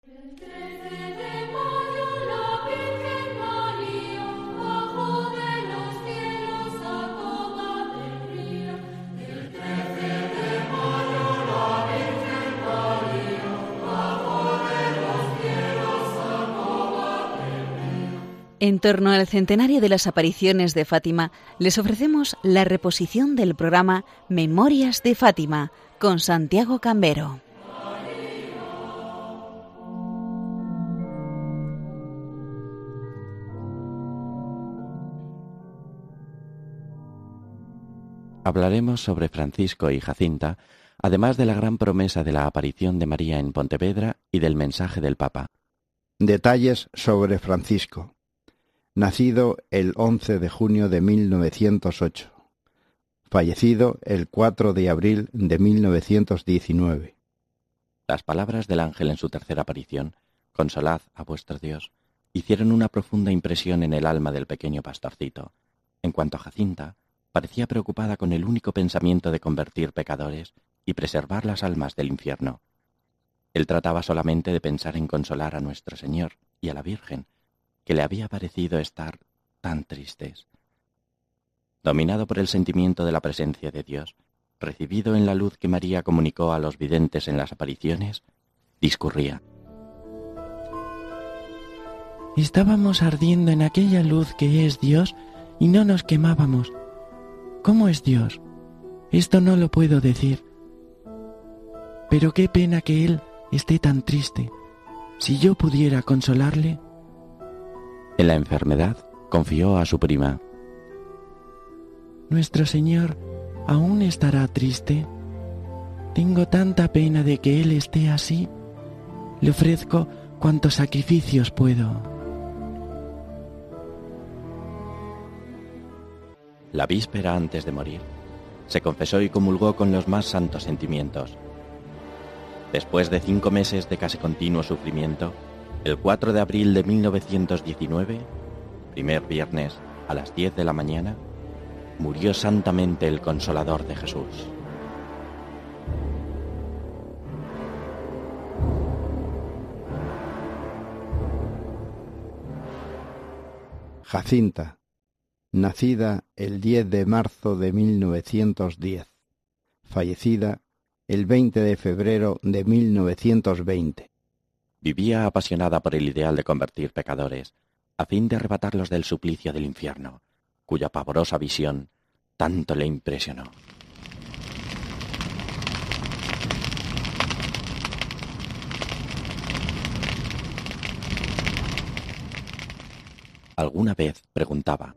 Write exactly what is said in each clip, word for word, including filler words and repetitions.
En torno al centenario de las apariciones de Fátima, les ofrecemos la reposición del programa Memorias de Fátima, con Santiago Cambero. Hablaremos sobre Francisco y Jacinta, además de la gran promesa de la aparición de María en Pontevedra y del mensaje del Papa. Detalles sobre Francisco. Nacido el once de junio de mil novecientos ocho. Fallecido el cuatro de abril de mil novecientos diecinueve. Las palabras del ángel en su tercera aparición, «Consolad a vuestro Dios», hicieron una profunda impresión en el alma del pequeño pastorcito. En cuanto a Jacinta, parecía preocupada con el único pensamiento de convertir pecadores y preservar las almas del infierno. Él trataba solamente de pensar en consolar a nuestro Señor y a la Virgen, que le había parecido estar tan tristes. Dominado por el sentimiento de la presencia de Dios, recibido en la luz que María comunicó a los videntes en las apariciones, discurría. Estábamos ardiendo en aquella luz que es Dios y no nos quemábamos. ¿Cómo es Dios? Esto no lo puedo decir. Pero qué pena que Él esté tan triste. Si yo pudiera consolarle... En la enfermedad confió a su prima. ¿Nuestro Señor aún estará triste? Tengo tanta pena de que Él esté así. Le ofrezco cuantos sacrificios puedo. La víspera antes de morir, se confesó y comulgó con los más santos sentimientos. Después de cinco meses de casi continuo sufrimiento, el cuatro de abril de mil novecientos diecinueve, primer viernes a las diez de la mañana, murió santamente el Consolador de Jesús. Jacinta, nacida el diez de marzo de mil novecientos diez, fallecida el veinte de febrero de mil novecientos veinte. Vivía apasionada por el ideal de convertir pecadores, a fin de arrebatarlos del suplicio del infierno, cuya pavorosa visión tanto le impresionó. Alguna vez preguntaba: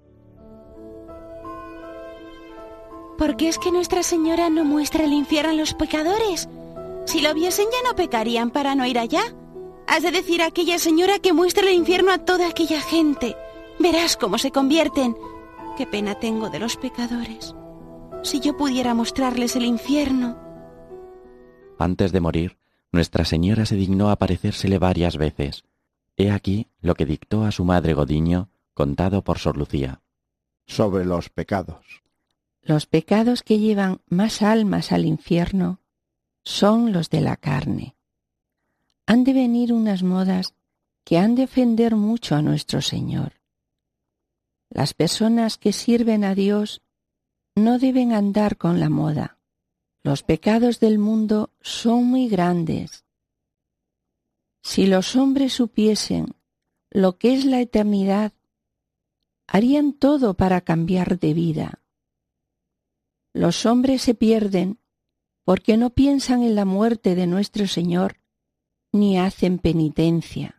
¿por qué es que Nuestra Señora no muestra el infierno a los pecadores? Si lo viesen ya no pecarían para no ir allá. Has de decir a aquella señora que muestre el infierno a toda aquella gente. Verás cómo se convierten. Qué pena tengo de los pecadores. Si yo pudiera mostrarles el infierno. Antes de morir, Nuestra Señora se dignó aparecérsele varias veces. He aquí lo que dictó a su madre Godiño, contado por Sor Lucía. Sobre los pecados. Los pecados que llevan más almas al infierno son los de la carne. Han de venir unas modas que han de ofender mucho a nuestro Señor. Las personas que sirven a Dios no deben andar con la moda. Los pecados del mundo son muy grandes. Si los hombres supiesen lo que es la eternidad, harían todo para cambiar de vida. Los hombres se pierden porque no piensan en la muerte de nuestro Señor ni hacen penitencia.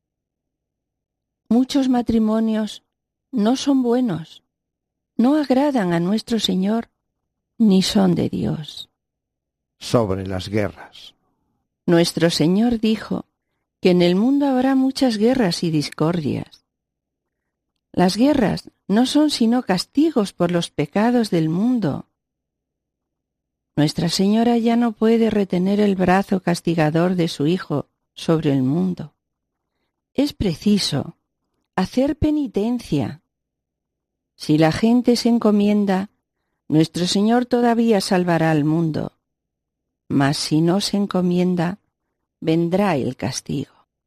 Muchos matrimonios no son buenos, no agradan a nuestro Señor, ni son de Dios. Sobre las guerras. Nuestro Señor dijo que en el mundo habrá muchas guerras y discordias. Las guerras no son sino castigos por los pecados del mundo. Nuestra Señora ya no puede retener el brazo castigador de su Hijo sobre el mundo. Es preciso hacer penitencia. Si la gente se encomienda, nuestro Señor todavía salvará al mundo. Mas si no se encomienda, vendrá el castigo.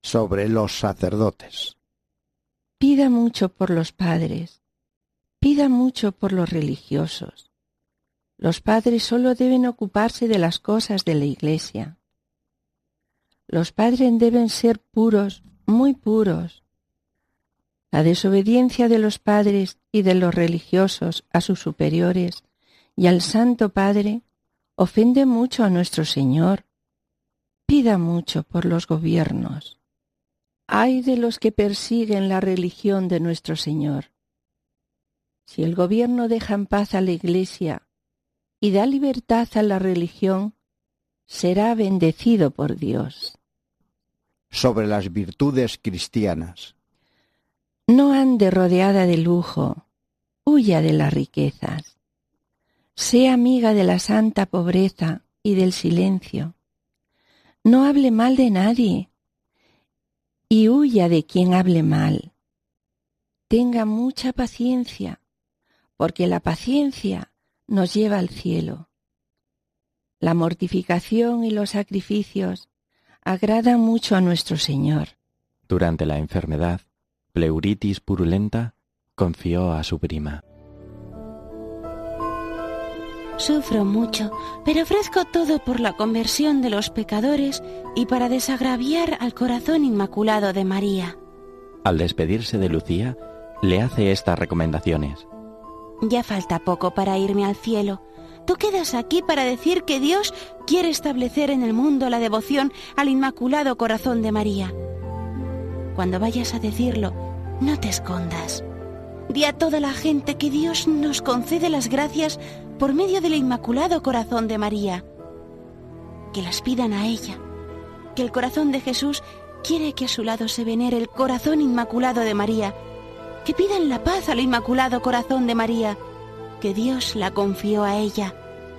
sobre los sacerdotes. Pida mucho por los padres, pida mucho por los religiosos. Los padres solo deben ocuparse de las cosas de la Iglesia. Los padres deben ser puros, muy puros. La desobediencia de los padres y de los religiosos a sus superiores y al Santo Padre ofende mucho a nuestro Señor. Pida mucho por los gobiernos. Ay de los que persiguen la religión de nuestro Señor. Si el gobierno deja en paz a la Iglesia y da libertad a la religión, será bendecido por Dios. Sobre las virtudes cristianas. No ande rodeada de lujo, huya de las riquezas. Sea amiga de la santa pobreza y del silencio. No hable mal de nadie y huya de quien hable mal. Tenga mucha paciencia, porque la paciencia nos lleva al cielo. La mortificación y los sacrificios agradan mucho a nuestro Señor. Durante la enfermedad, pleuritis purulenta, confió a su prima. Sufro mucho, pero ofrezco todo por la conversión de los pecadores y para desagraviar al corazón inmaculado de María. Al despedirse de Lucía, le hace estas recomendaciones. Ya falta poco para irme al cielo. Tú quedas aquí para decir que Dios quiere establecer en el mundo la devoción al Inmaculado Corazón de María. Cuando vayas a decirlo, no te escondas. Di a toda la gente que Dios nos concede las gracias por medio del Inmaculado Corazón de María. Que las pidan a ella. Que el corazón de Jesús quiere que a su lado se venere el corazón inmaculado de María. Que pidan la paz al Inmaculado Corazón de María, que Dios la confió a ella.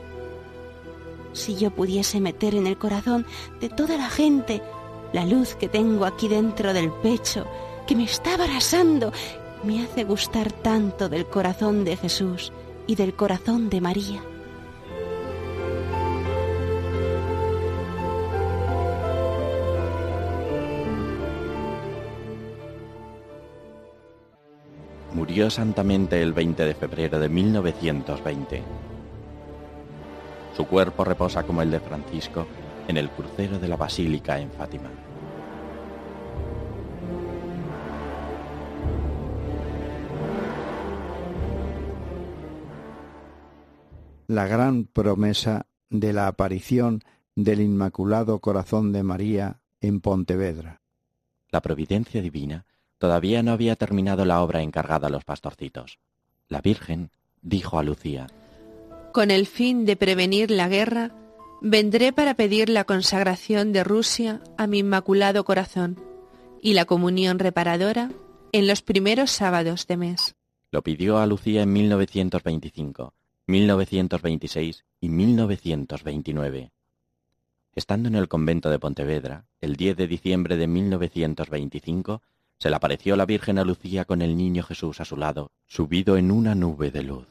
Si yo pudiese meter en el corazón de toda la gente la luz que tengo aquí dentro del pecho, que me está abrasando, me hace gustar tanto del corazón de Jesús y del corazón de María. Murió santamente el veinte de febrero de mil novecientos veinte. Su cuerpo reposa como el de Francisco en el crucero de la Basílica en Fátima. La gran promesa de la aparición del Inmaculado Corazón de María en Pontevedra. La providencia divina todavía no había terminado la obra encargada a los pastorcitos. La Virgen dijo a Lucía: Con el fin de prevenir la guerra, vendré para pedir la consagración de Rusia a mi Inmaculado Corazón y la comunión reparadora en los primeros sábados de mes. Lo pidió a Lucía en mil novecientos veinticinco, mil novecientos veintiséis y mil novecientos veintinueve. Estando en el convento de Pontevedra, el diez de diciembre de mil novecientos veinticinco, se le apareció la Virgen a Lucía con el niño Jesús a su lado, subido en una nube de luz.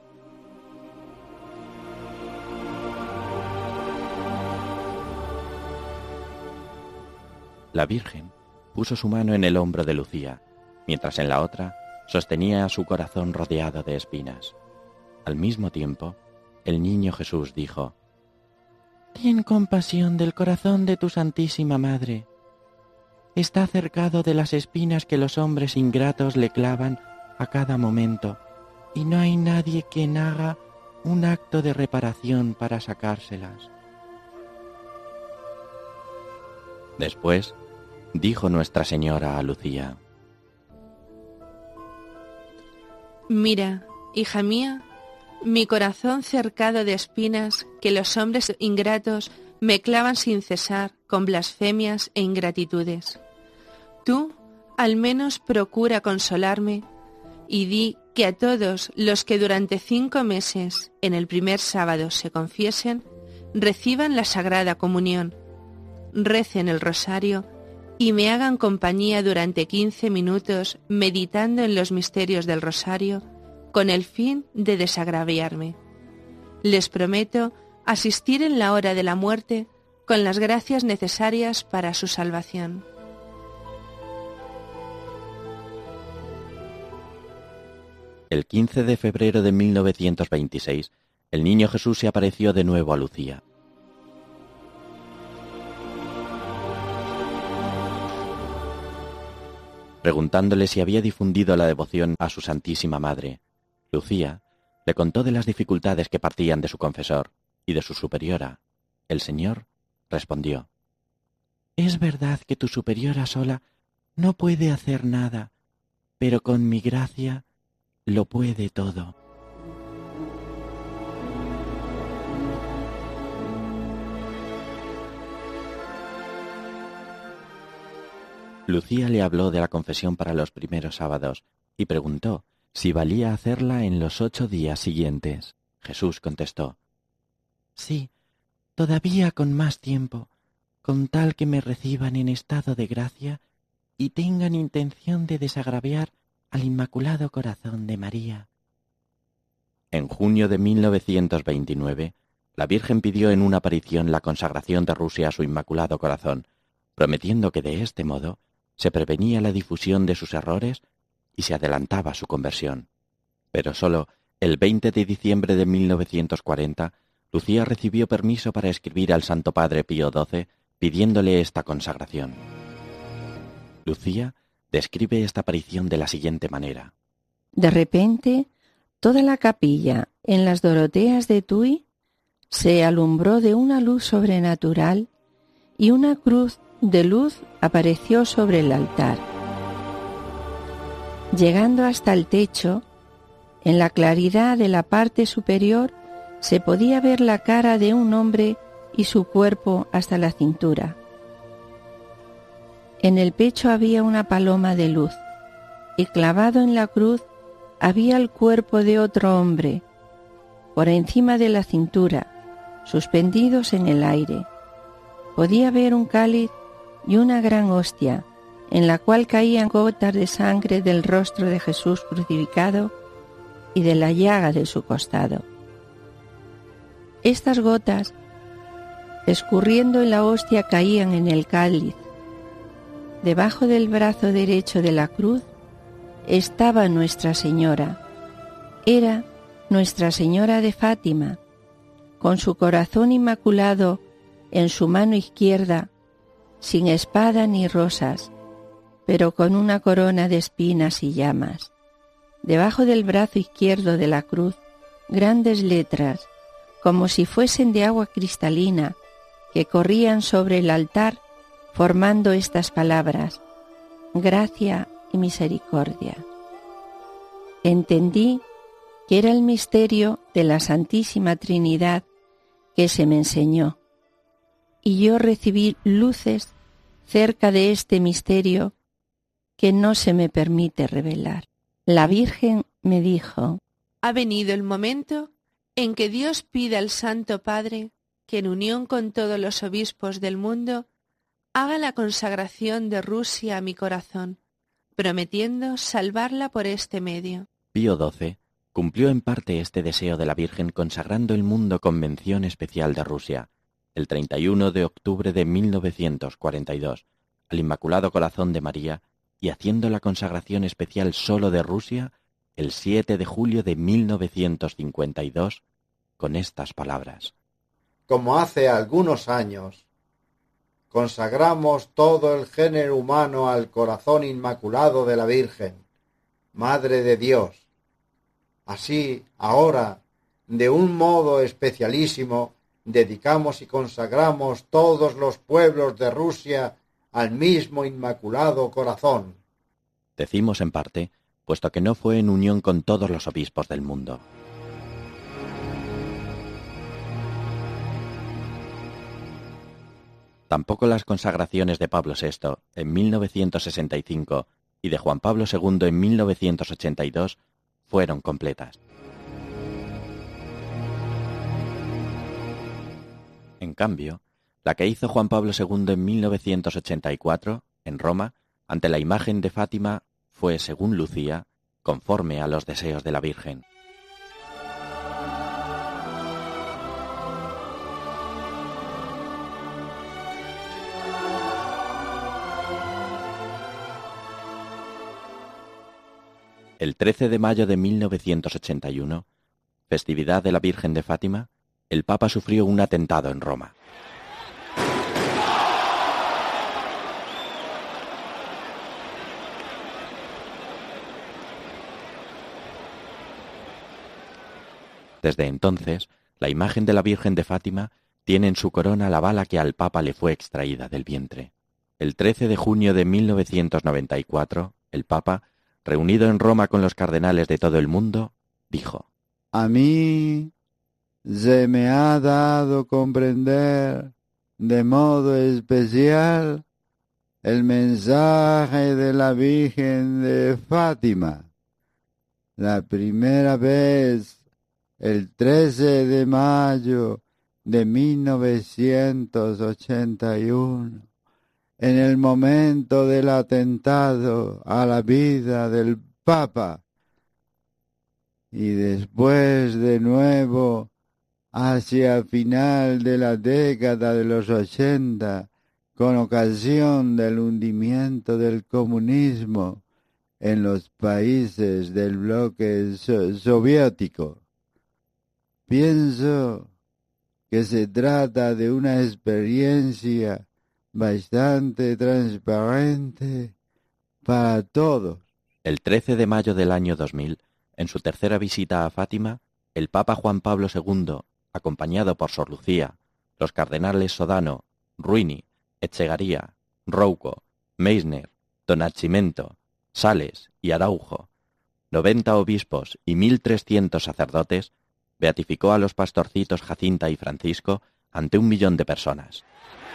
La Virgen puso su mano en el hombro de Lucía, mientras en la otra sostenía su corazón rodeado de espinas. Al mismo tiempo, el niño Jesús dijo: Ten compasión del corazón de tu Santísima Madre. Está cercado de las espinas que los hombres ingratos le clavan a cada momento, y no hay nadie quien haga un acto de reparación para sacárselas. Después, dijo Nuestra Señora a Lucía: Mira, hija mía, mi corazón cercado de espinas que los hombres ingratos me clavan sin cesar con blasfemias e ingratitudes. Tú, al menos, procura consolarme y di que a todos los que durante cinco meses en el primer sábado se confiesen, reciban la Sagrada Comunión, recen el rosario y me hagan compañía durante quince minutos meditando en los misterios del rosario con el fin de desagraviarme. Les prometo asistir en la hora de la muerte con las gracias necesarias para su salvación. El quince de febrero de mil novecientos veintiséis, el niño Jesús se apareció de nuevo a Lucía. Preguntándole si había difundido la devoción a su Santísima Madre, Lucía le contó de las dificultades que partían de su confesor y de su superiora. El Señor respondió: «Es verdad que tu superiora sola no puede hacer nada, pero con mi gracia lo puede todo». Lucía le habló de la confesión para los primeros sábados y preguntó si valía hacerla en los ocho días siguientes. Jesús contestó: «Sí, todavía con más tiempo, con tal que me reciban en estado de gracia y tengan intención de desagraviar al Inmaculado Corazón de María». En junio de mil novecientos veintinueve, la Virgen pidió en una aparición la consagración de Rusia a su Inmaculado Corazón, prometiendo que de este modo se prevenía la difusión de sus errores y se adelantaba su conversión. Pero sólo el veinte de diciembre de mil novecientos cuarenta, Lucía recibió permiso para escribir al Santo Padre Pío doce pidiéndole esta consagración. Lucía describe esta aparición de la siguiente manera: De repente, toda la capilla en las Doroteas de Tuy se alumbró de una luz sobrenatural y una cruz de luz apareció sobre el altar. Llegando hasta el techo, en la claridad de la parte superior se podía ver la cara de un hombre y su cuerpo hasta la cintura. En el pecho había una paloma de luz, y clavado en la cruz había el cuerpo de otro hombre, por encima de la cintura, suspendidos en el aire. Podía ver un cáliz y una gran hostia, en la cual caían gotas de sangre del rostro de Jesús crucificado y de la llaga de su costado. Estas gotas, escurriendo en la hostia, caían en el cáliz. Debajo del brazo derecho de la cruz estaba Nuestra Señora. Era Nuestra Señora de Fátima, con su corazón inmaculado en su mano izquierda, sin espada ni rosas, pero con una corona de espinas y llamas. Debajo del brazo izquierdo de la cruz, grandes letras, como si fuesen de agua cristalina, que corrían sobre el altar, formando estas palabras: gracia y misericordia. Entendí que era el misterio de la Santísima Trinidad que se me enseñó, y yo recibí luces cerca de este misterio que no se me permite revelar. La Virgen me dijo: ha venido el momento en que Dios pide al Santo Padre que, en unión con todos los obispos del mundo, haga la consagración de Rusia a mi corazón, prometiendo salvarla por este medio. Pío doce cumplió en parte este deseo de la Virgen consagrando el mundo con mención especial de Rusia, el treinta y uno de octubre de mil novecientos cuarenta y dos, al Inmaculado Corazón de María, y haciendo la consagración especial solo de Rusia el siete de julio de mil novecientos cincuenta y dos, con estas palabras: como hace algunos años, consagramos todo el género humano al corazón inmaculado de la Virgen, Madre de Dios. Así, ahora, de un modo especialísimo, dedicamos y consagramos todos los pueblos de Rusia al mismo Inmaculado Corazón. Decimos en parte, puesto que no fue en unión con todos los obispos del mundo. Tampoco las consagraciones de Pablo sexto en mil novecientos sesenta y cinco y de Juan Pablo segundo en mil novecientos ochenta y dos fueron completas. En cambio, la que hizo Juan Pablo segundo en mil novecientos ochenta y cuatro, en Roma, ante la imagen de Fátima, fue, según Lucía, conforme a los deseos de la Virgen. El trece de mayo de mil novecientos ochenta y uno, festividad de la Virgen de Fátima, el Papa sufrió un atentado en Roma. Desde entonces, la imagen de la Virgen de Fátima tiene en su corona la bala que al Papa le fue extraída del vientre. El trece de junio de mil novecientos noventa y cuatro, el Papa, reunido en Roma con los cardenales de todo el mundo, dijo: A mí se me ha dado comprender de modo especial el mensaje de la Virgen de Fátima. La primera vez, el trece de mayo de mil novecientos ochenta y uno, en el momento del atentado a la vida del Papa, y después de nuevo hacia final de la década de los ochenta, con ocasión del hundimiento del comunismo en los países del bloque so- soviético. Pienso que se trata de una experiencia bastante transparente para todos. El trece de mayo del año dos mil, en su tercera visita a Fátima, el Papa Juan Pablo segundo, acompañado por Sor Lucía, los cardenales Sodano, Ruini, Echegaría, Rouco, Meissner, Donacimento, Sales y Araujo, noventa obispos y mil trescientos sacerdotes, beatificó a los pastorcitos Jacinta y Francisco ante un millón de personas.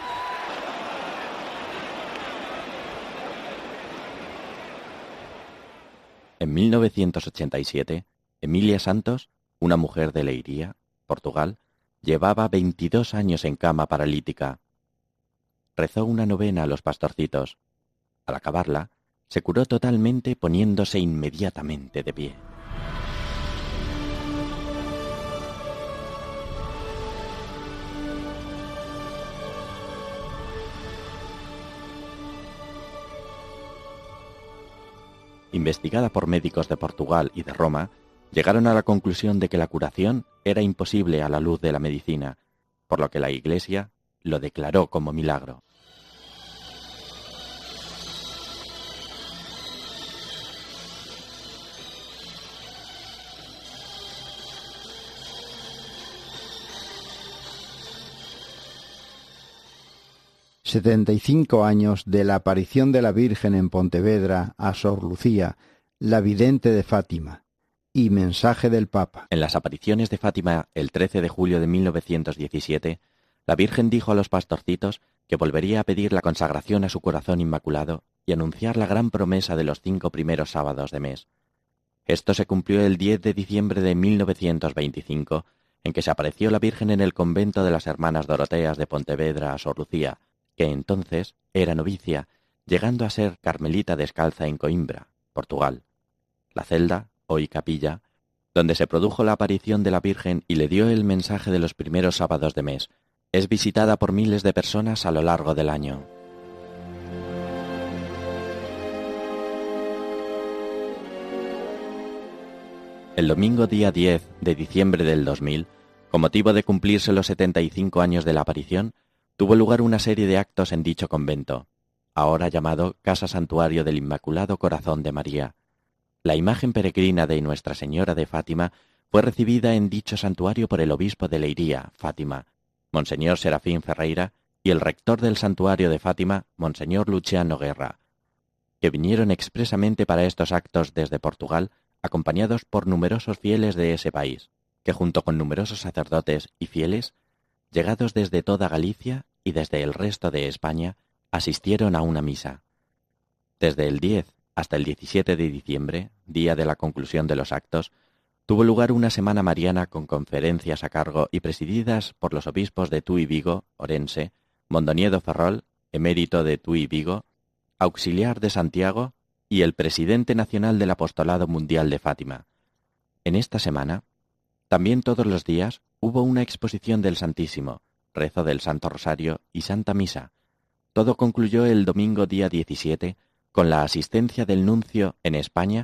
En mil novecientos ochenta y siete, Emilia Santos, una mujer de Leiria, Portugal, llevaba veintidós años en cama paralítica. Rezó una novena a los pastorcitos. Al acabarla, se curó totalmente poniéndose inmediatamente de pie. Investigada por médicos de Portugal y de Roma, llegaron a la conclusión de que la curación era imposible a la luz de la medicina, por lo que la Iglesia lo declaró como milagro. setenta y cinco años de la aparición de la Virgen en Pontevedra a Sor Lucía, la vidente de Fátima, y mensaje del Papa. En las apariciones de Fátima el trece de julio de mil novecientos diecisiete, la Virgen dijo a los pastorcitos que volvería a pedir la consagración a su corazón inmaculado y anunciar la gran promesa de los cinco primeros sábados de mes. Esto se cumplió el diez de diciembre de mil novecientos veinticinco, en que se apareció la Virgen en el convento de las Hermanas Doroteas de Pontevedra a Sor Lucía, que entonces era novicia, llegando a ser carmelita descalza en Coimbra, Portugal. La celda, hoy capilla, donde se produjo la aparición de la Virgen y le dio el mensaje de los primeros sábados de mes, es visitada por miles de personas a lo largo del año. El domingo día diez de diciembre del dos mil, con motivo de cumplirse los setenta y cinco años de la aparición, tuvo lugar una serie de actos en dicho convento, ahora llamado Casa Santuario del Inmaculado Corazón de María. La imagen peregrina de Nuestra Señora de Fátima fue recibida en dicho santuario por el obispo de Leiria, Fátima, Monseñor Serafín Ferreira, y el rector del santuario de Fátima, Monseñor Luciano Guerra, que vinieron expresamente para estos actos desde Portugal, acompañados por numerosos fieles de ese país, que junto con numerosos sacerdotes y fieles, llegados desde toda Galicia y desde el resto de España, asistieron a una misa. Desde el diez hasta el diecisiete de diciembre, día de la conclusión de los actos, tuvo lugar una semana mariana con conferencias a cargo y presididas por los obispos de Tui Vigo, Orense, Mondoñedo Ferrol, emérito de Tui Vigo, auxiliar de Santiago y el presidente nacional del Apostolado Mundial de Fátima. En esta semana, también todos los días, hubo una exposición del Santísimo, rezo del Santo Rosario y Santa Misa. Todo concluyó el domingo día diecisiete con la asistencia del nuncio en España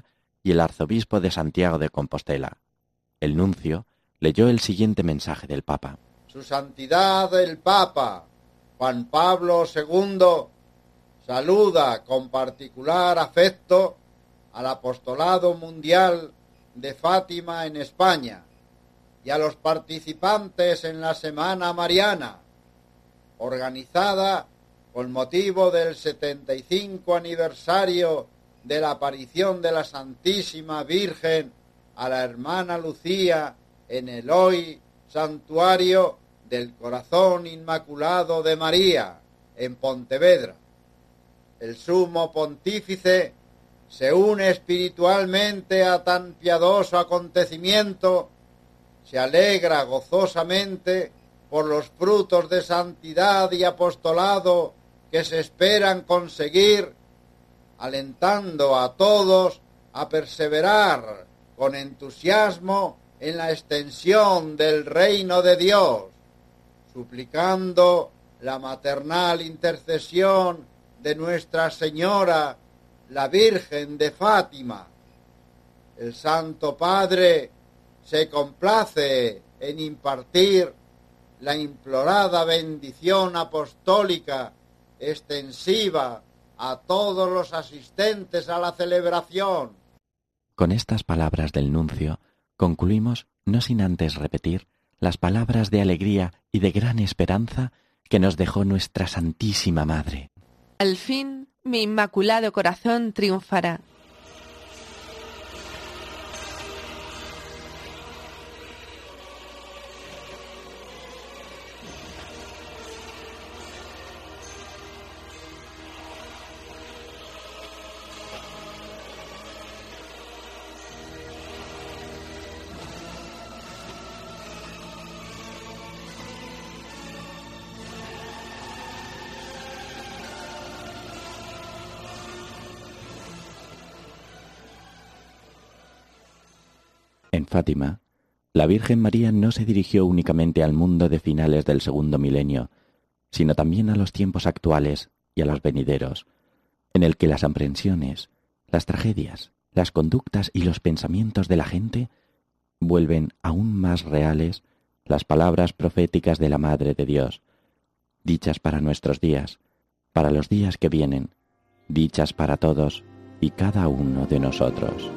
y el arzobispo de Santiago de Compostela. El nuncio leyó el siguiente mensaje del Papa. Su Santidad el Papa, Juan Pablo segundo, saluda con particular afecto al apostolado mundial de Fátima en España y a los participantes en la Semana Mariana, organizada con motivo del setenta y cinco aniversario de la aparición de la Santísima Virgen a la hermana Lucía en el hoy Santuario del Corazón Inmaculado de María, en Pontevedra. El sumo pontífice se une espiritualmente a tan piadoso acontecimiento, se alegra gozosamente por los frutos de santidad y apostolado que se esperan conseguir, alentando a todos a perseverar con entusiasmo en la extensión del reino de Dios, suplicando la maternal intercesión de Nuestra Señora, la Virgen de Fátima. El Santo Padre se complace en impartir la implorada bendición apostólica extensiva a todos los asistentes a la celebración. Con estas palabras del nuncio concluimos, no sin antes repetir, las palabras de alegría y de gran esperanza que nos dejó nuestra Santísima Madre. Al fin, mi inmaculado corazón triunfará. En Fátima, la Virgen María no se dirigió únicamente al mundo de finales del segundo milenio, sino también a los tiempos actuales y a los venideros, en el que las aprensiones, las tragedias, las conductas y los pensamientos de la gente vuelven aún más reales las palabras proféticas de la Madre de Dios, dichas para nuestros días, para los días que vienen, dichas para todos y cada uno de nosotros.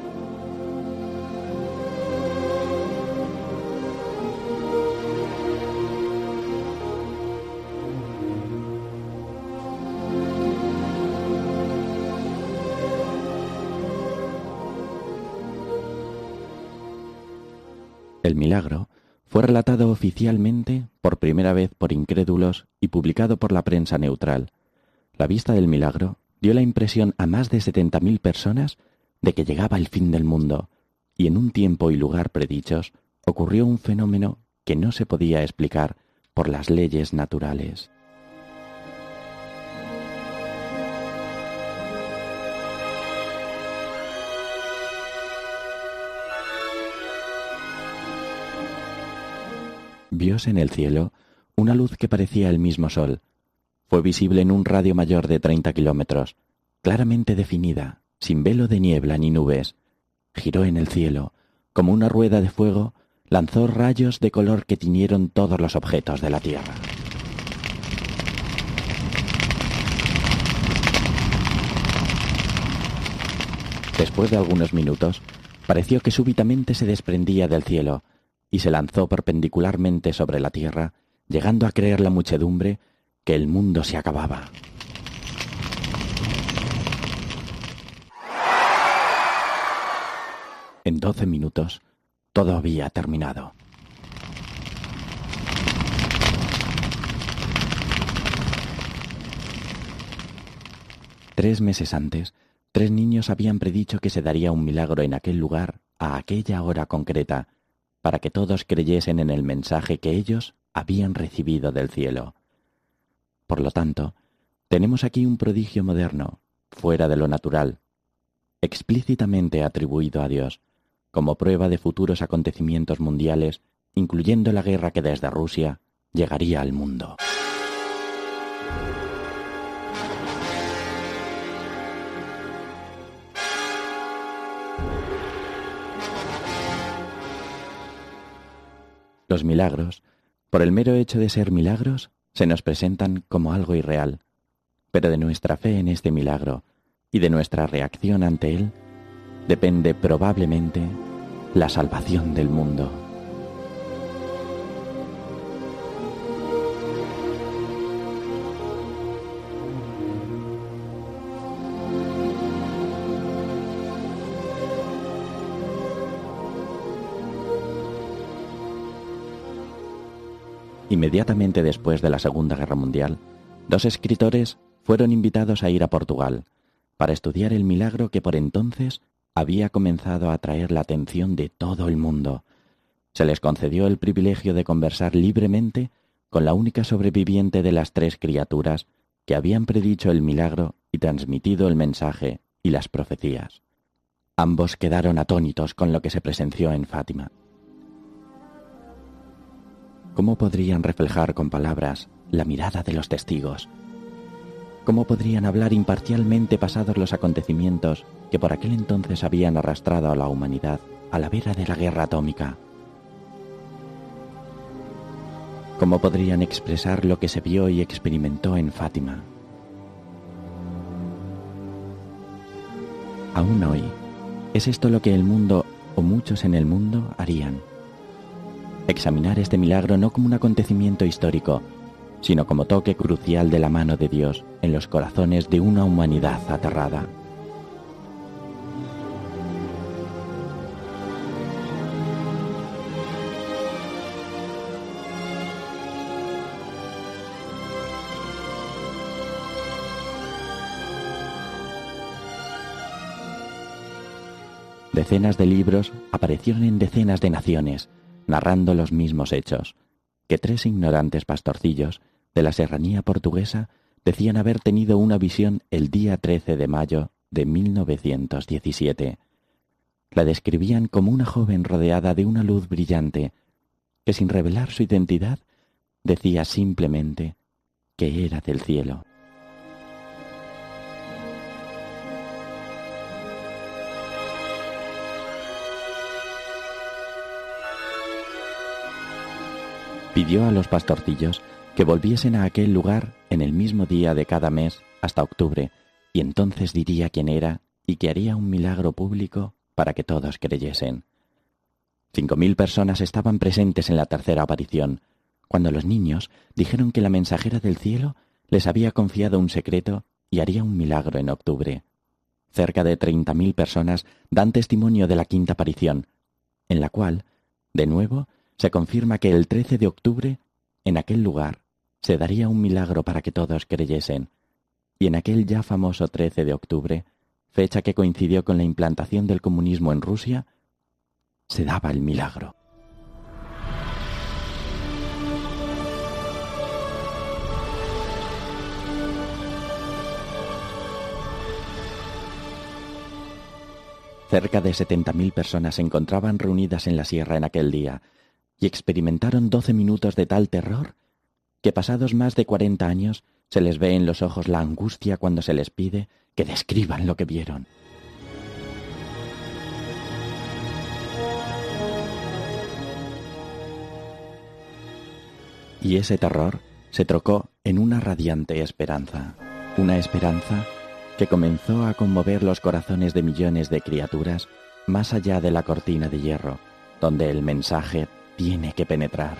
El milagro fue relatado oficialmente por primera vez por incrédulos y publicado por la prensa neutral. La vista del milagro dio la impresión a más de setenta mil personas de que llegaba el fin del mundo, y en un tiempo y lugar predichos ocurrió un fenómeno que no se podía explicar por las leyes naturales. Vióse en el cielo una luz que parecía el mismo sol. Fue visible en un radio mayor de treinta kilómetros, claramente definida, sin velo de niebla ni nubes. Giró en el cielo, como una rueda de fuego, lanzó rayos de color que tiñeron todos los objetos de la tierra. Después de algunos minutos, pareció que súbitamente se desprendía del cielo y se lanzó perpendicularmente sobre la tierra, llegando a creer la muchedumbre que el mundo se acababa. En doce minutos, todo había terminado. Tres meses antes, tres niños habían predicho que se daría un milagro en aquel lugar a aquella hora concreta, para que todos creyesen en el mensaje que ellos habían recibido del cielo. Por lo tanto, tenemos aquí un prodigio moderno, fuera de lo natural, explícitamente atribuido a Dios, como prueba de futuros acontecimientos mundiales, incluyendo la guerra que desde Rusia llegaría al mundo. Los milagros, por el mero hecho de ser milagros, se nos presentan como algo irreal, pero de nuestra fe en este milagro y de nuestra reacción ante él depende probablemente la salvación del mundo. Inmediatamente después de la Segunda Guerra Mundial, dos escritores fueron invitados a ir a Portugal para estudiar el milagro que por entonces había comenzado a atraer la atención de todo el mundo. Se les concedió el privilegio de conversar libremente con la única sobreviviente de las tres criaturas que habían predicho el milagro y transmitido el mensaje y las profecías. Ambos quedaron atónitos con lo que se presenció en Fátima. ¿Cómo podrían reflejar con palabras la mirada de los testigos? ¿Cómo podrían hablar imparcialmente pasados los acontecimientos que por aquel entonces habían arrastrado a la humanidad a la vera de la guerra atómica? ¿Cómo podrían expresar lo que se vio y experimentó en Fátima? Aún hoy, ¿es esto lo que el mundo o muchos en el mundo harían? Examinar este milagro no como un acontecimiento histórico, sino como toque crucial de la mano de Dios en los corazones de una humanidad aterrada. Decenas de libros aparecieron en decenas de naciones, narrando los mismos hechos, que tres ignorantes pastorcillos de la serranía portuguesa decían haber tenido una visión el día trece de mayo de mil novecientos diecisiete. La describían como una joven rodeada de una luz brillante, que sin revelar su identidad, decía simplemente que era del cielo. Pidió a los pastorcillos que volviesen a aquel lugar en el mismo día de cada mes hasta octubre, y entonces diría quién era y que haría un milagro público para que todos creyesen. Cinco mil personas estaban presentes en la tercera aparición, cuando los niños dijeron que la mensajera del cielo les había confiado un secreto y haría un milagro en octubre. Cerca de treinta mil personas dan testimonio de la quinta aparición, en la cual, de nuevo, se confirma que el trece de octubre, en aquel lugar, se daría un milagro para que todos creyesen, y en aquel ya famoso trece de octubre, fecha que coincidió con la implantación del comunismo en Rusia, se daba el milagro. Cerca de setenta mil personas se encontraban reunidas en la sierra en aquel día, y experimentaron doce minutos de tal terror que pasados más de cuarenta años se les ve en los ojos la angustia cuando se les pide que describan lo que vieron. Y ese terror se trocó en una radiante esperanza, una esperanza que comenzó a conmover los corazones de millones de criaturas más allá de la cortina de hierro, donde el mensaje tiene que penetrar.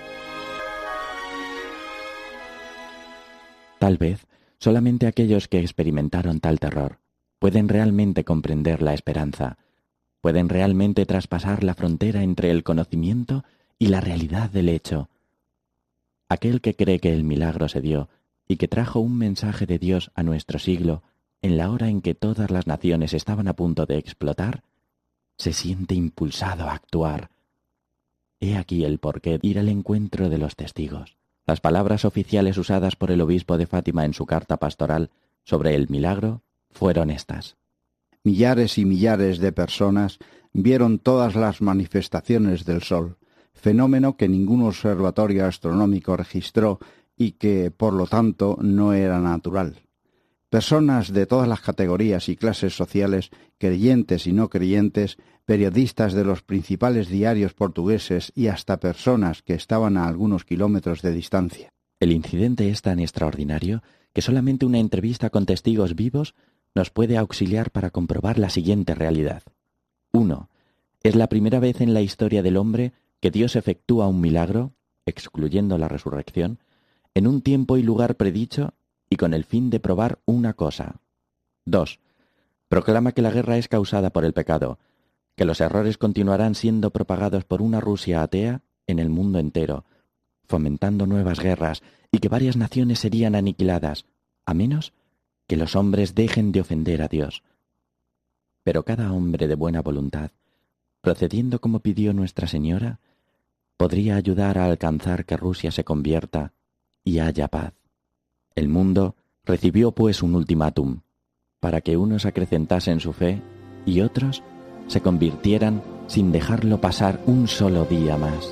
Tal vez solamente aquellos que experimentaron tal terror pueden realmente comprender la esperanza, pueden realmente traspasar la frontera entre el conocimiento y la realidad del hecho. Aquel que cree que el milagro se dio y que trajo un mensaje de Dios a nuestro siglo en la hora en que todas las naciones estaban a punto de explotar, se siente impulsado a actuar. He aquí el porqué ir al encuentro de los testigos. Las palabras oficiales usadas por el obispo de Fátima en su carta pastoral sobre el milagro fueron estas. Millares y millares de personas vieron todas las manifestaciones del sol, fenómeno que ningún observatorio astronómico registró y que, por lo tanto, no era natural. Personas de todas las categorías y clases sociales, creyentes y no creyentes, periodistas de los principales diarios portugueses y hasta personas que estaban a algunos kilómetros de distancia. El incidente es tan extraordinario que solamente una entrevista con testigos vivos nos puede auxiliar para comprobar la siguiente realidad. uno. Es la primera vez en la historia del hombre que Dios efectúa un milagro, excluyendo la resurrección, en un tiempo y lugar predicho y con el fin de probar una cosa. dos. Proclama que la guerra es causada por el pecado, que los errores continuarán siendo propagados por una Rusia atea en el mundo entero, fomentando nuevas guerras y que varias naciones serían aniquiladas, a menos que los hombres dejen de ofender a Dios. Pero cada hombre de buena voluntad, procediendo como pidió Nuestra Señora, podría ayudar a alcanzar que Rusia se convierta y haya paz. El mundo recibió pues un ultimátum, para que unos acrecentasen su fe y otros se convirtieran sin dejarlo pasar un solo día más.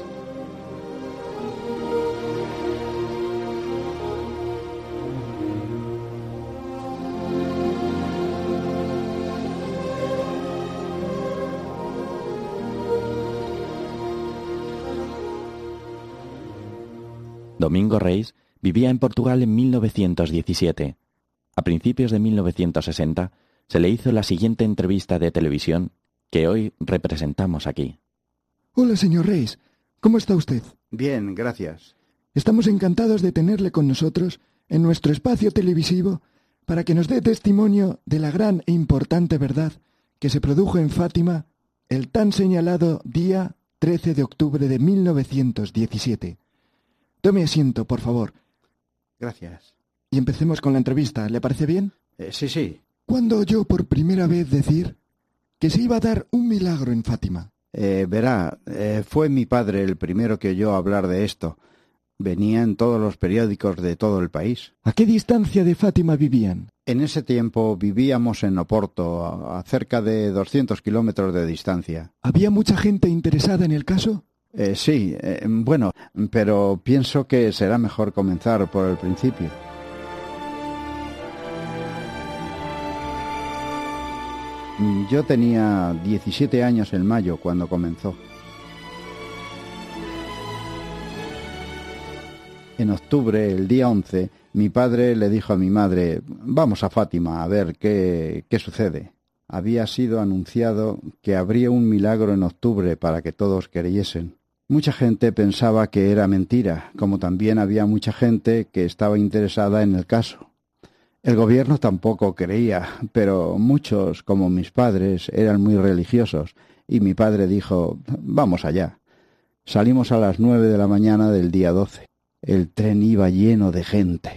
Domingo Reis vivía en Portugal en mil novecientos diecisiete. A principios de mil novecientos sesenta se le hizo la siguiente entrevista de televisión que hoy representamos aquí. Hola, señor Reis. ¿Cómo está usted? Bien, gracias. Estamos encantados de tenerle con nosotros en nuestro espacio televisivo para que nos dé testimonio de la gran e importante verdad que se produjo en Fátima el tan señalado día trece de octubre de mil novecientos diecisiete. Tome asiento, por favor. Gracias. Y empecemos con la entrevista. ¿Le parece bien? Eh, sí, sí. ¿Cuándo oyó por primera vez decir que se iba a dar un milagro en Fátima? Eh, verá, eh, fue mi padre el primero que oyó hablar de esto. Venía en todos los periódicos de todo el país. ¿A qué distancia de Fátima vivían? En ese tiempo vivíamos en Oporto, a, a cerca de doscientos kilómetros de distancia. ¿Había mucha gente interesada en el caso? Eh, sí, eh, bueno, pero pienso que será mejor comenzar por el principio. Yo tenía diecisiete años en mayo cuando comenzó. En octubre, el día once, mi padre le dijo a mi madre, vamos a Fátima a ver qué, qué sucede. Había sido anunciado que habría un milagro en octubre para que todos creyesen. Mucha gente pensaba que era mentira, como también había mucha gente que estaba interesada en el caso. El gobierno tampoco creía, pero muchos, como mis padres, eran muy religiosos, y mi padre dijo, vamos allá. Salimos a las nueve de la mañana del día doce. El tren iba lleno de gente.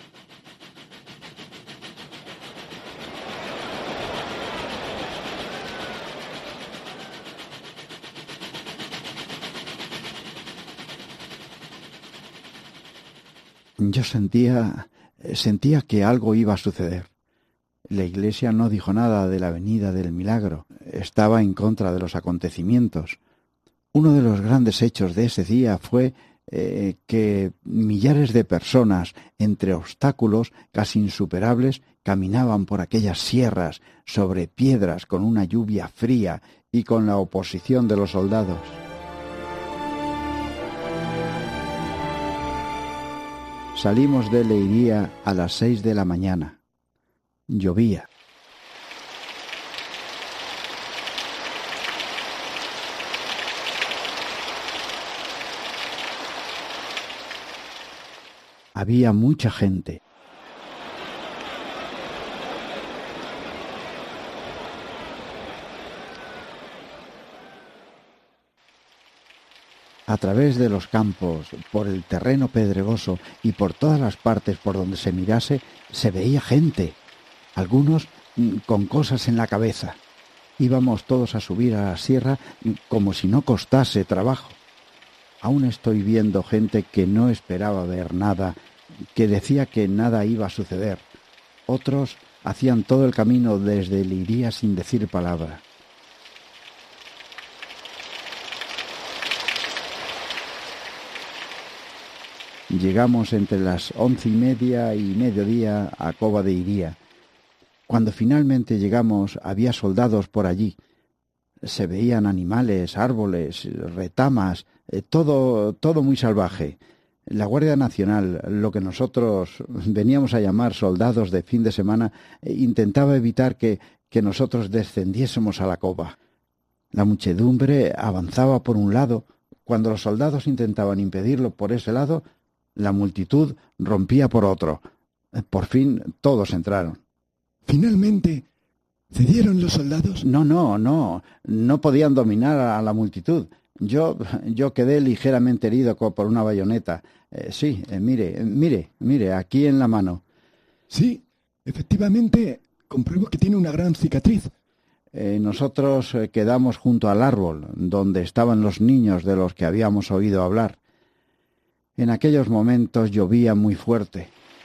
Yo sentía, sentía que algo iba a suceder. La Iglesia no dijo nada de la venida del milagro. Estaba en contra de los acontecimientos. Uno de los grandes hechos de ese día fue eh, que millares de personas, entre obstáculos casi insuperables, caminaban por aquellas sierras, sobre piedras, con una lluvia fría y con la oposición de los soldados. Salimos de Leiria a las seis de la mañana. Llovía. Había mucha gente. A través de los campos, por el terreno pedregoso y por todas las partes por donde se mirase, se veía gente, algunos con cosas en la cabeza. Íbamos todos a subir a la sierra como si no costase trabajo. Aún estoy viendo gente que no esperaba ver nada, que decía que nada iba a suceder. Otros hacían todo el camino desde Leiria sin decir palabra. Llegamos entre las once y media y mediodía a Cova de Iria, Cuando finalmente llegamos había soldados por allí. Se veían animales, árboles, retamas, eh, todo, todo muy salvaje. La Guardia Nacional, lo que nosotros veníamos a llamar soldados de fin de semana, eh, intentaba evitar que, que nosotros descendiésemos a la cova. La muchedumbre avanzaba por un lado. Cuando los soldados intentaban impedirlo por ese lado, la multitud rompía por otro. Por fin todos entraron. Finalmente, ¿cedieron los soldados? No, no, no. No podían dominar a la multitud. Yo, yo quedé ligeramente herido por una bayoneta. Eh, sí, eh, mire, mire, mire, aquí en la mano. Sí, efectivamente, compruebo que tiene una gran cicatriz. Eh, nosotros eh, quedamos junto al árbol, donde estaban los niños de los que habíamos oído hablar. En aquellos momentos llovía muy fuerte.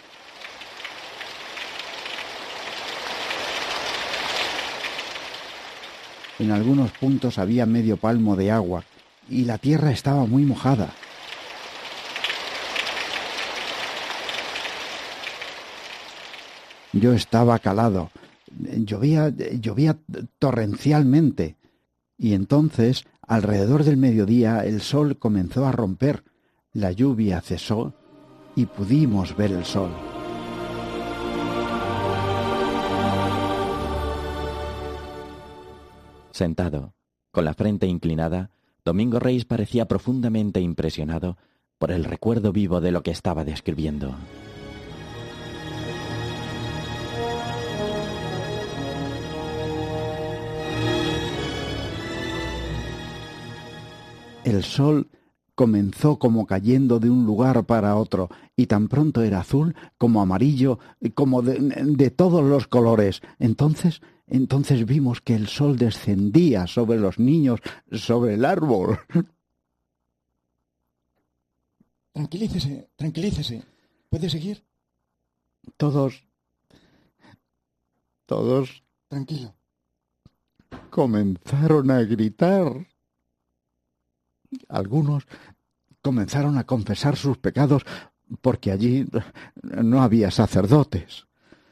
En algunos puntos había medio palmo de agua y la tierra estaba muy mojada. Yo estaba calado. Llovía, llovía torrencialmente. Y entonces, alrededor del mediodía, el sol comenzó a romper. La lluvia cesó y pudimos ver el sol. Sentado, con la frente inclinada, Domingo Reis parecía profundamente impresionado por el recuerdo vivo de lo que estaba describiendo. El sol comenzó como cayendo de un lugar para otro, y tan pronto era azul como amarillo, como de, de todos los colores. Entonces, entonces vimos que el sol descendía sobre los niños, sobre el árbol. Tranquilícese, tranquilícese. ¿Puede seguir? Todos, todos... Tranquilo. Comenzaron a gritar. Algunos comenzaron a confesar sus pecados porque allí no había sacerdotes.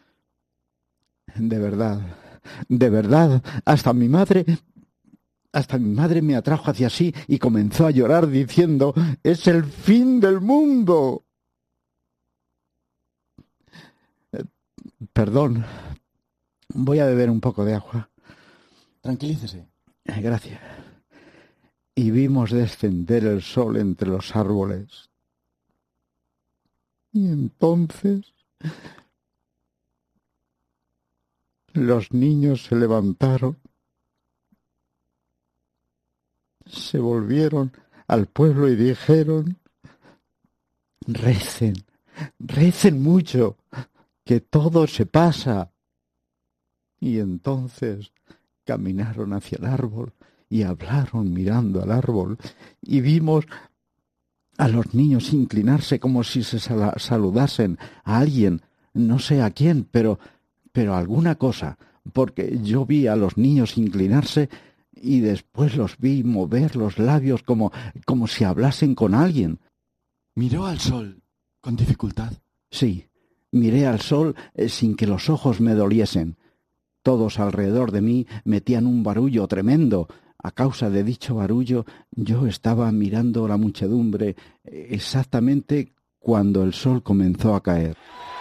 De verdad, de verdad, hasta mi madre, hasta mi madre me atrajo hacia sí y comenzó a llorar diciendo: «¡Es el fin del mundo!». Eh, perdón, voy a beber un poco de agua. Tranquilícese. Eh, gracias. Y vimos descender el sol entre los árboles. Y entonces los niños se levantaron, se volvieron al pueblo y dijeron: «Recen, recen mucho, que todo se pasa». Y entonces caminaron hacia el árbol y hablaron mirando al árbol, y vimos a los niños inclinarse como si se sal- saludasen a alguien, no sé a quién, pero, pero alguna cosa, porque yo vi a los niños inclinarse y después los vi mover los labios como, como si hablasen con alguien. ¿Miró al sol con dificultad? Sí, miré al sol eh, sin que los ojos me doliesen. Todos alrededor de mí metían un barullo tremendo. A causa de dicho barullo, yo estaba mirando la muchedumbre exactamente cuando el sol comenzó a caer.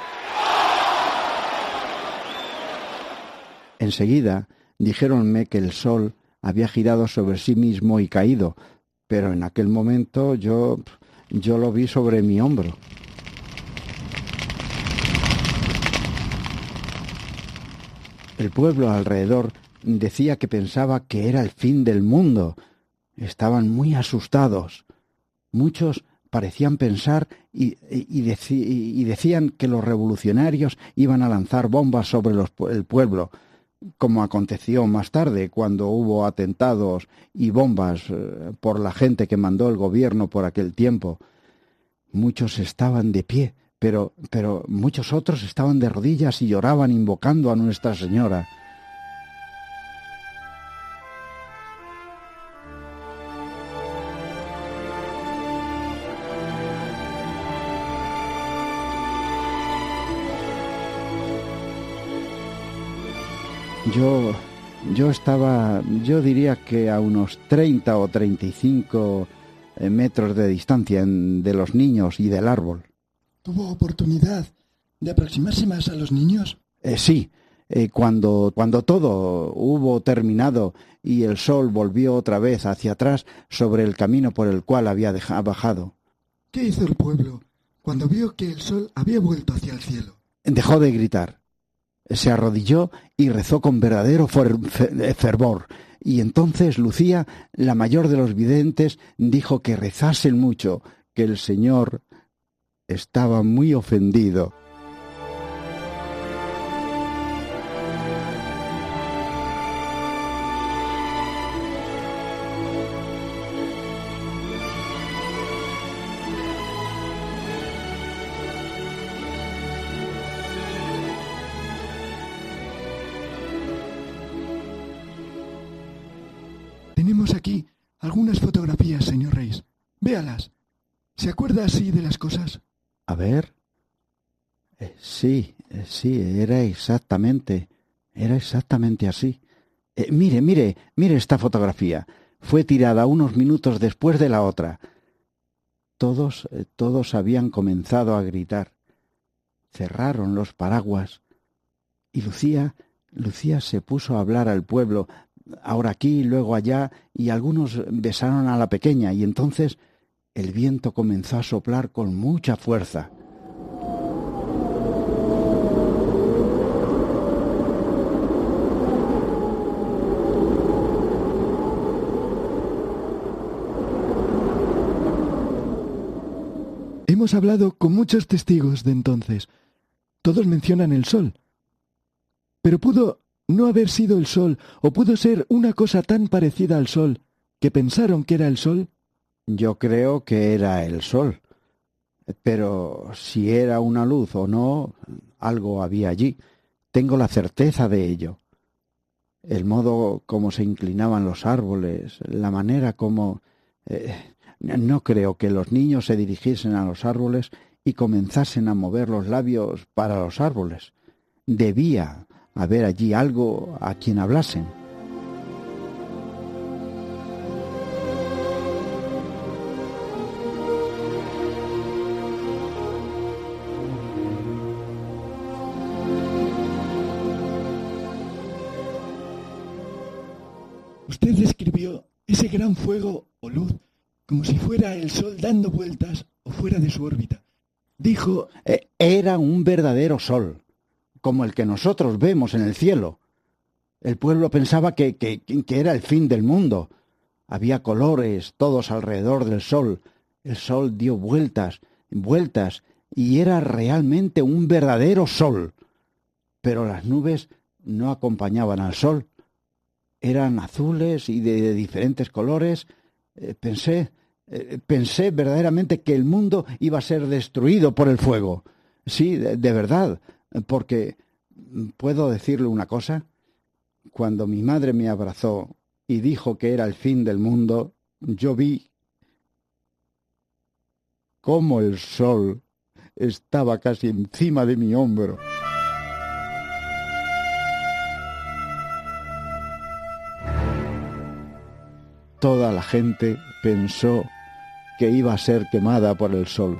Enseguida dijéronme que el sol había girado sobre sí mismo y caído, pero en aquel momento yo, yo lo vi sobre mi hombro. El pueblo alrededor decía que pensaba que era el fin del mundo. Estaban muy asustados. Muchos parecían pensar y, y, deci- y decían que los revolucionarios iban a lanzar bombas sobre los, el pueblo, como aconteció más tarde cuando hubo atentados y bombas eh, por la gente que mandó el gobierno por aquel tiempo. Muchos estaban de pie, pero, pero muchos otros estaban de rodillas y lloraban invocando a Nuestra Señora. Yo, yo estaba, yo diría que a unos treinta o treinta y cinco metros de distancia en, de los niños y del árbol. ¿Tuvo oportunidad de aproximarse más a los niños? Eh, sí, eh, cuando, cuando todo hubo terminado y el sol volvió otra vez hacia atrás sobre el camino por el cual había deja, bajado. ¿Qué hizo el pueblo cuando vio que el sol había vuelto hacia el cielo? Dejó de gritar. Se arrodilló y rezó con verdadero fervor. Y entonces Lucía, la mayor de los videntes, dijo que rezasen mucho, que el Señor estaba muy ofendido. Tenemos aquí algunas fotografías, señor Reis. Véalas. ¿Se acuerda así de las cosas? A ver. Eh, sí, eh, sí, era exactamente, era exactamente así. Eh, mire, mire, mire esta fotografía. Fue tirada unos minutos después de la otra. Todos, eh, todos habían comenzado a gritar. Cerraron los paraguas. Y Lucía, Lucía se puso a hablar al pueblo, ahora aquí, luego allá, y algunos besaron a la pequeña, y entonces el viento comenzó a soplar con mucha fuerza. Hemos hablado con muchos testigos de entonces. Todos mencionan el sol. Pero pudo no haber sido el sol, o pudo ser una cosa tan parecida al sol, que pensaron que era el sol. Yo creo que era el sol. Pero si era una luz o no, algo había allí. Tengo la certeza de ello. El modo como se inclinaban los árboles, la manera como... Eh, no creo que los niños se dirigiesen a los árboles y comenzasen a mover los labios para los árboles. Debía haber allí algo a quien hablasen. Usted describió ese gran fuego o luz como si fuera el sol dando vueltas o fuera de su órbita. Dijo... Eh, era un verdadero sol, como el que nosotros vemos en el cielo. El pueblo pensaba que, que, que era el fin del mundo. Había colores todos alrededor del sol. El sol dio vueltas, vueltas, y era realmente un verdadero sol. Pero las nubes no acompañaban al sol. Eran azules y de, de diferentes colores. Eh, pensé, eh, pensé verdaderamente que el mundo iba a ser destruido por el fuego. Sí, de, de verdad, porque, ¿puedo decirle una cosa? Cuando mi madre me abrazó y dijo que era el fin del mundo, yo vi cómo el sol estaba casi encima de mi hombro. Toda la gente pensó que iba a ser quemada por el sol.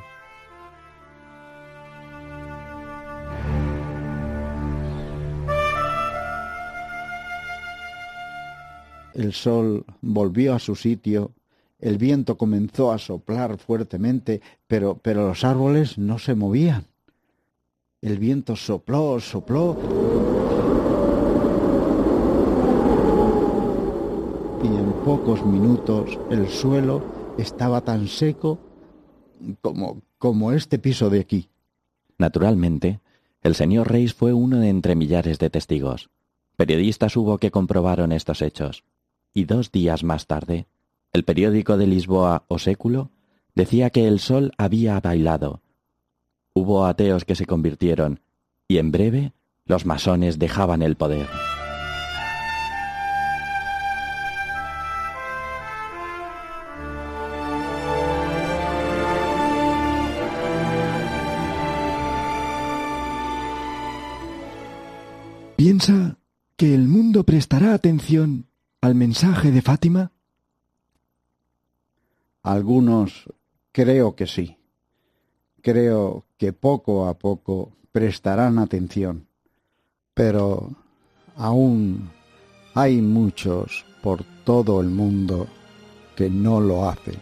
El sol volvió a su sitio, el viento comenzó a soplar fuertemente, pero, pero los árboles no se movían. El viento sopló, sopló, y en pocos minutos el suelo estaba tan seco como, como este piso de aquí. Naturalmente, el señor Reis fue uno de entre millares de testigos. Periodistas hubo que comprobaron estos hechos. Y dos días más tarde, el periódico de Lisboa, O Século, decía que el sol había bailado. Hubo ateos que se convirtieron, y en breve los masones dejaban el poder. ¿Piensa que el mundo prestará atención al mensaje de Fátima? Algunos creo que sí. Creo que poco a poco prestarán atención, pero aún hay muchos por todo el mundo que no lo hacen.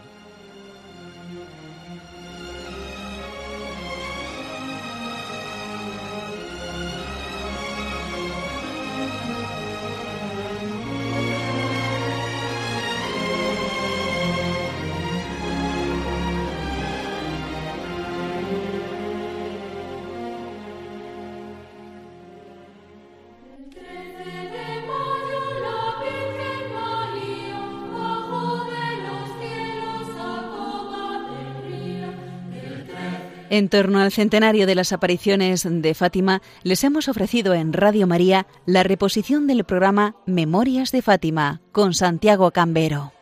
En torno al centenario de las apariciones de Fátima, les hemos ofrecido en Radio María la reposición del programa Memorias de Fátima, con Santiago Cambero.